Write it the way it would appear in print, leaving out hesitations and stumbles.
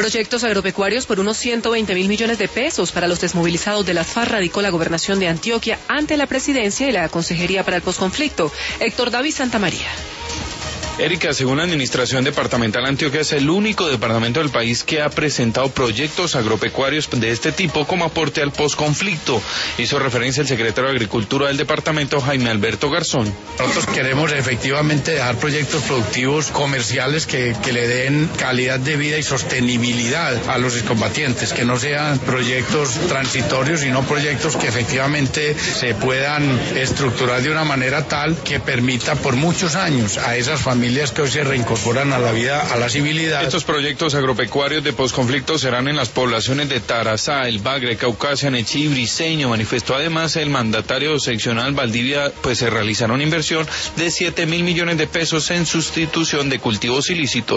Proyectos agropecuarios por unos 120.000 millones de pesos para los desmovilizados de las FARC radicó la gobernación de Antioquia ante la presidencia y la Consejería para el Posconflicto. Héctor David Santamaría. Erika, según la Administración Departamental, Antioquia es el único departamento del país que ha presentado proyectos agropecuarios de este tipo como aporte al posconflicto. Hizo referencia el secretario de Agricultura del departamento, Jaime Alberto Garzón. Nosotros queremos efectivamente dejar proyectos productivos comerciales que le den calidad de vida y sostenibilidad a los excombatientes, que no sean proyectos transitorios, sino proyectos que efectivamente se puedan estructurar de una manera tal que permita por muchos años a esas familias que hoy se reincorporan a la vida, a la civilidad. Estos proyectos agropecuarios de posconflicto serán en las poblaciones de Tarazá, El Bagre, Caucasia, Nechí, Briceño. Manifestó además el mandatario seccional Valdivia, pues se realizará una inversión de 7.000 millones de pesos en sustitución de cultivos ilícitos.